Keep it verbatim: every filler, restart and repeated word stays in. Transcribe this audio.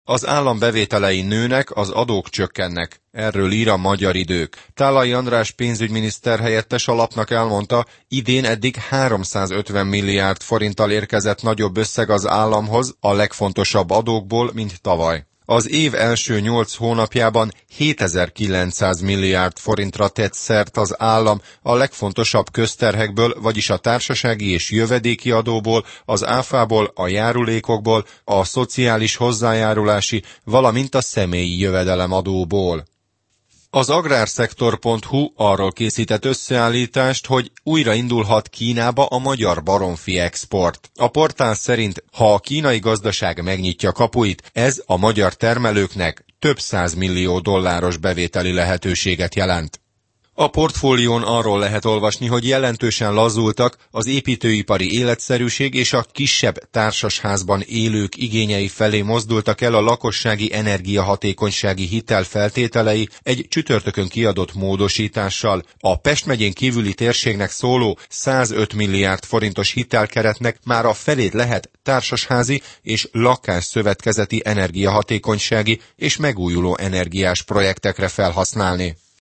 Az állam bevételei nőnek, az adók csökkennek. Erről ír a Magyar Idők. Tálai András pénzügyminiszter helyettes a lapnak elmondta, idén eddig háromszázötven milliárd forinttal érkezett nagyobb összeg az államhoz a legfontosabb adókból, mint tavaly. Az év első nyolc hónapjában hétezer-kilencszáz milliárd forintra tett szert az állam a legfontosabb közterhekből, vagyis a társasági és jövedéki adóból, az áfából, a járulékokból, a szociális hozzájárulási, valamint a személyi jövedelemadóból. Az agrárszektor pont hu arról készített összeállítást, hogy újra indulhat Kínába a magyar baromfi export. A portál szerint, ha a kínai gazdaság megnyitja kapuit, ez a magyar termelőknek több százmillió dolláros bevételi lehetőséget jelent. A portfólión arról lehet olvasni, hogy jelentősen lazultak az építőipari életszerűség és a kisebb társasházban élők igényei felé mozdultak el a lakossági energiahatékonysági hitel feltételei egy csütörtökön kiadott módosítással. A Pest megyén kívüli térségnek szóló százöt milliárd forintos hitelkeretnek már a felét lehet társasházi és lakásszövetkezeti energiahatékonysági és megújuló energiás projektekre felhasználni.